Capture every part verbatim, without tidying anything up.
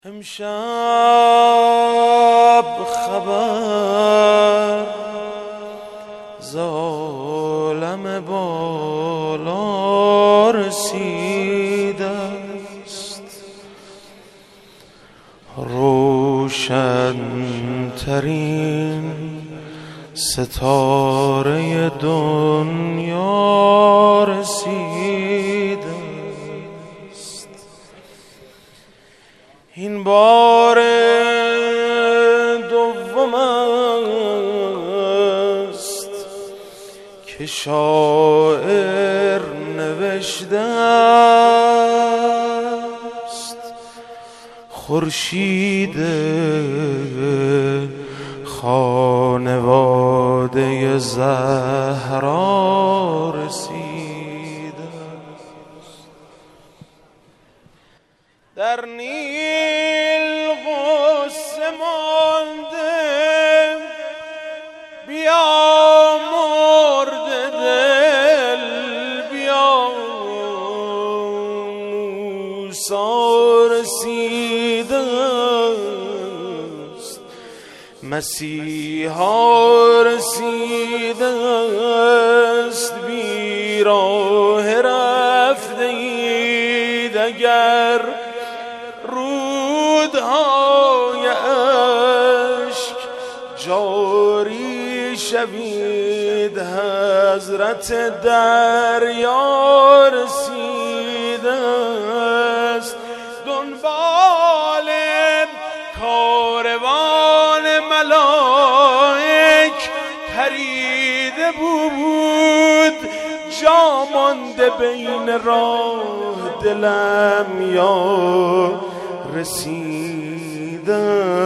امشب خبر ز عالم بالا رسیده است، روشن‌ترین ستاره دنیا رسیده است. این بار دوم است که شاعر نوشته است، خورشید خانواده زهرا رسیده است. در نیل غصه مانده، بیا مرد دل، بیا موسی رسیده است، مسیحا رسیده است. بی راه رفته اید اگر رودهای عشق جاری شوید، حضرت دریا رسیده است. دنبال کاروان ملائک پریده بود، جا مانده بین راه دلم یا رسیده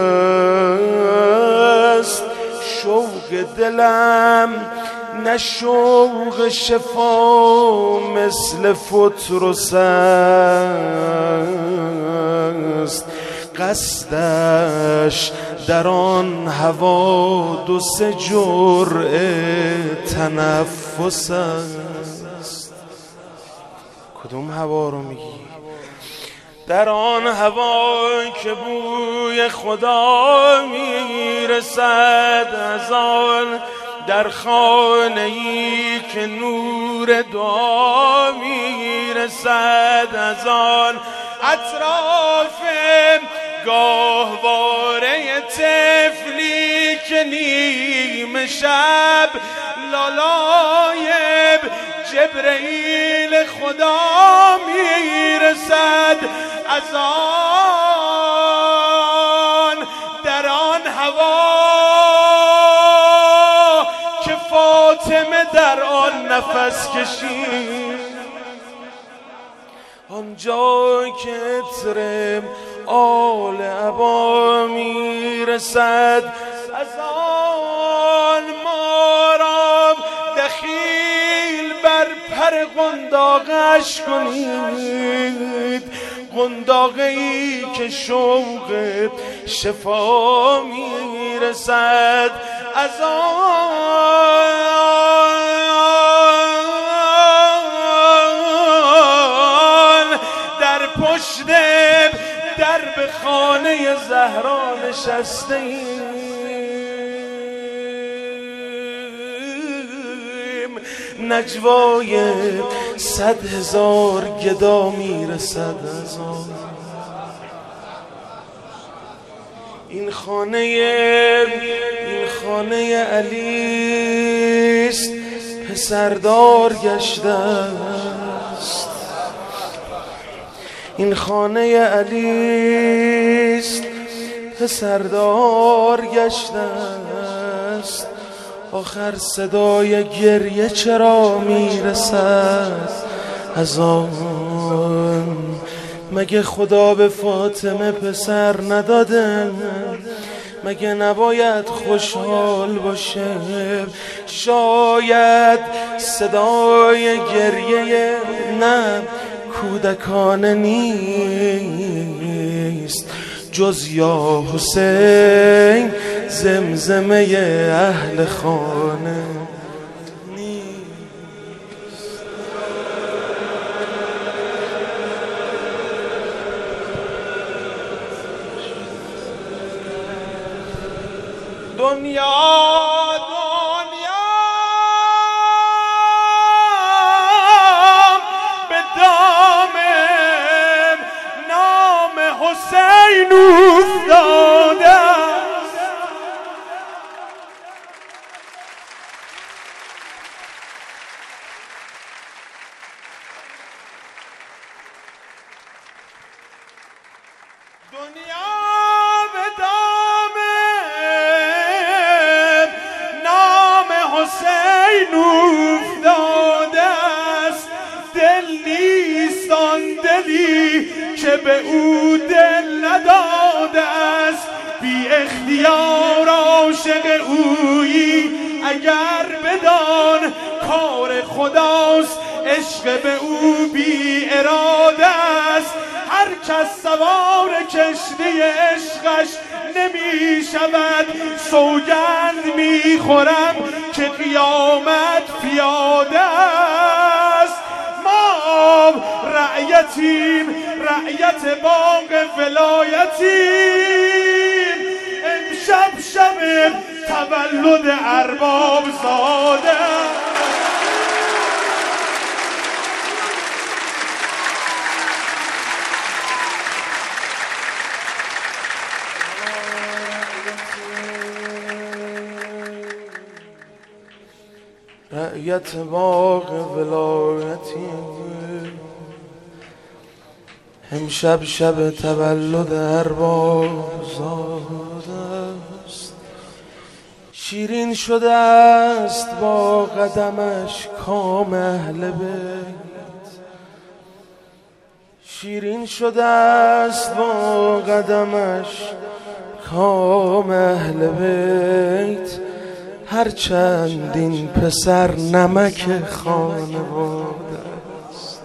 است. شوق دلم نه شوق شفا مثل فترس است، قصدش در آن حوادث جرعه تنفس است. کدوم هوا رو میگی؟ در آن هوا که بوی خدا میرسد، از آن در خانه‌ای که نور دعا میرسد، از آن اطراف گاهواره طفلی که نیمه شب لالای جبرئیل خدا میرسد، از آن در آن هوا که فاطمه در آن نفس کشید، آنجا که عطر آل عبا میرسد، از آن ما را دخیل بر پر قنداقش کنید، قنداقی که شوق شفا میرسد، از آن در پشت درب خانه زهرا نشسته ایم، نجوای صد هزار گدا میرسد از آن. این خانه این خانه علی است، پسردار گشته است. این خانه علی است، پسردار گشته است. آخر صدای گریه چرا میرسد از آن؟ مگه خدا به فاطمه پسر نداده؟ مگه نباید خوشحال باشه؟ شاید صدای گریه نه کودکانه نیست، جز یا حسین زمزمه اهل خانه نیست. دنیا دنیا به دام نام حسین افتاده دنیا به دام نام حسین افتاده است دل نیست آن دلی که به او دل نداده است بی اختیار عاشق اویی اگر بدان کار خداست عشق به او بی اراده است هر کس سوار کشتی عشقش نمی شود سوگند می خورم که قیامت پیاده است ما رعیتیم رعیت باغ ولایتیم امشب شب تولد ارباب زاده رعیت باغ ولایتی امشب شب تولد ارباب زاده است شیرین شده است با قدمش کام اهل بیت شیرین شده است با قدمش کام اهل بیت هرچند این پسر نمک خانواده است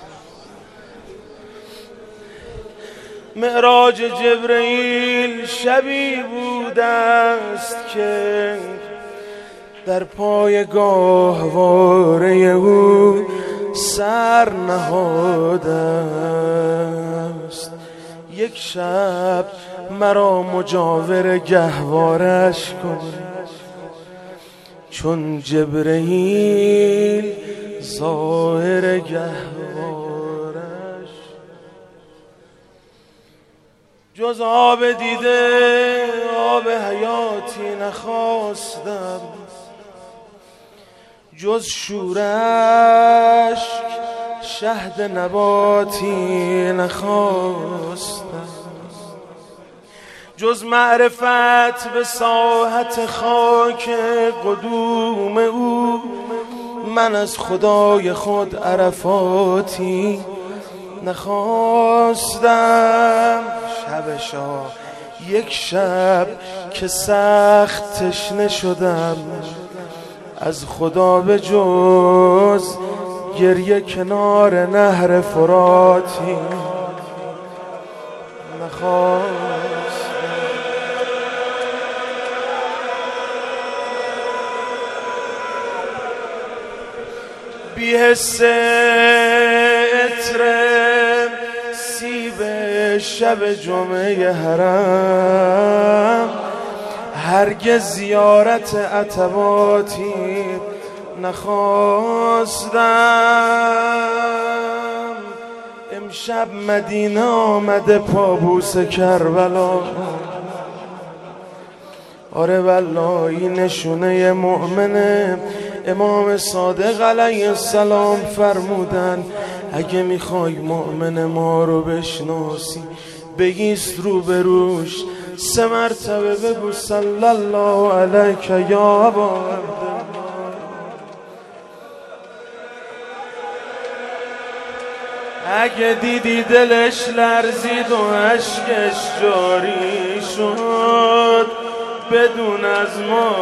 معراج جبرئیل شبی بوده است که در پای گاهواره او سر نهاده است یک شب مرا مجاور گهوارش کن چون جبرئیل ظاهر گهوارش جز آب دیده آب حیاتی نخواستم جز شورش شهد نباتی نخواستم جز معرفت به ساحت خاک قدوم او من از خدای خود عرفاتی نخواستم شب شاه یک شب که سخت تشنه شدم از خدا به جز گریه کنار نهر فراتی نخواستم بی حس عطر سیب شب جمعه حرم هرگز زیارت عتباتی نخواستم امشب مدینه آمده پابوس کربلا آره والله این نشونه مؤمنه امام صادق علیه السلام فرمودن اگه میخوای مؤمن ما رو بشناسی بگیست رو بروش سه مرتبه بگو صلی الله علیک یا ابا عبدالله اگه دیدی دلش لرزید و اشکش جاری شد بدون از ما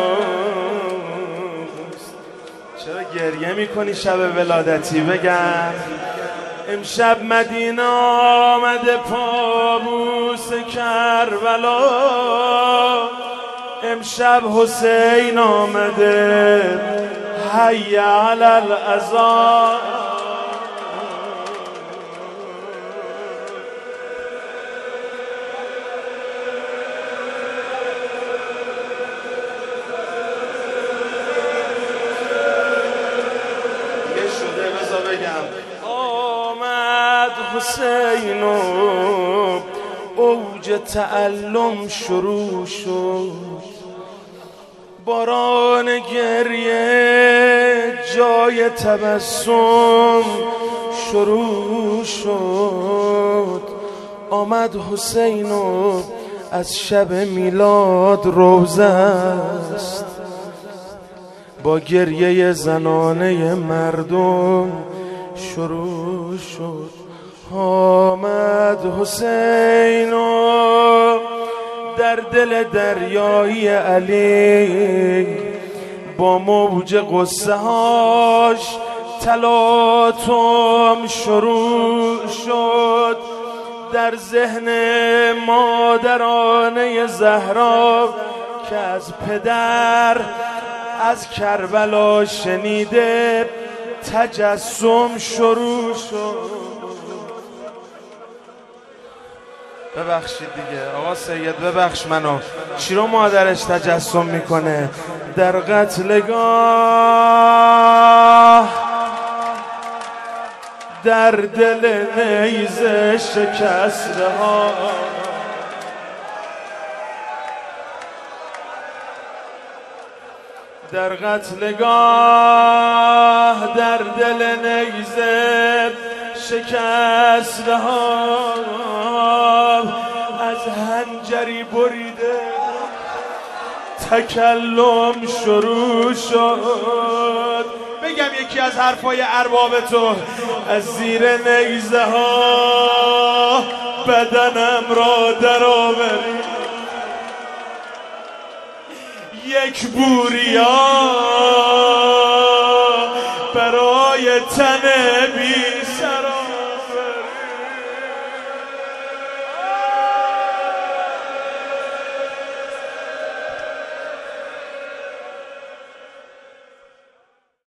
چرا گریه میکنی شب ولادتی بگم امشب مدینه آمده پابوس کربلا امشب حسین آمده حی علی العزا موج تعلم شروع شد، باران گریه جای تبسم شروع شد. آمد حسین و از شب میلاد روزه است، با گریه زنانه مردم شروع شد. آمد حسین و در دل دریایی علی با موج قصه هاش تلاطم شروع شد. در ذهن مادرانه زهرا که از پدر از کربلا شنیده تجسم شروع شد. ببخشید دیگه آقا سید، ببخش منو. چی رو مادرش تجسم میکنه؟ در قتلگاه در دل نیزه شکسته ها، در قتلگاه در دل نیزه شکسته ها، از حنجری بریده تکلم شروع شد. بگم یکی از حرفای ارباب تو، از زیر نیزه ها بدنم را در آوری، یک بوریا برای تن بی